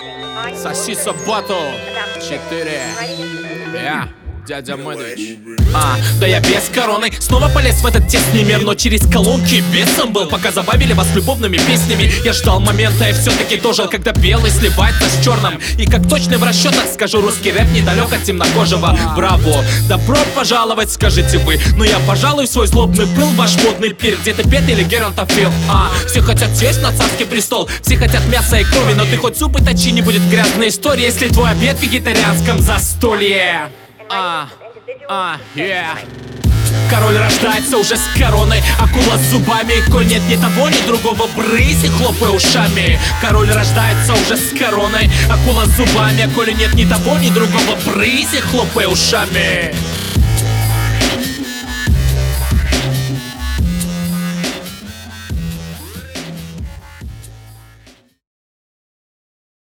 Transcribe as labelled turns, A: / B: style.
A: Сосиса Батл 4. Я, дядя Мэдович.
B: Да я без короны снова полез в этот тесный мир, но через колонки бесом был, пока забавили вас любовными песнями. Я ждал момента и все-таки дожил, когда белый сливается с черным. И как точно в расчетах скажу, русский рэп недалек от темнокожего. Браво, добро пожаловать, скажите вы. Но я, пожалуй, свой злобный пыл, ваш модный пир, где-то Пет или Геронтофил. Все хотят сесть на царский престол, все хотят мяса и крови, но ты хоть зубы точи, не будет грязной истории, если твой обед в вегетарианском застолье. Король рождается уже с короной, акула с зубами, коль нет ни того, ни другого, брысь и хлопай ушами. Король рождается уже с короной, акула с зубами, коли нет ни того, ни другого, брысь и хлопай ушами.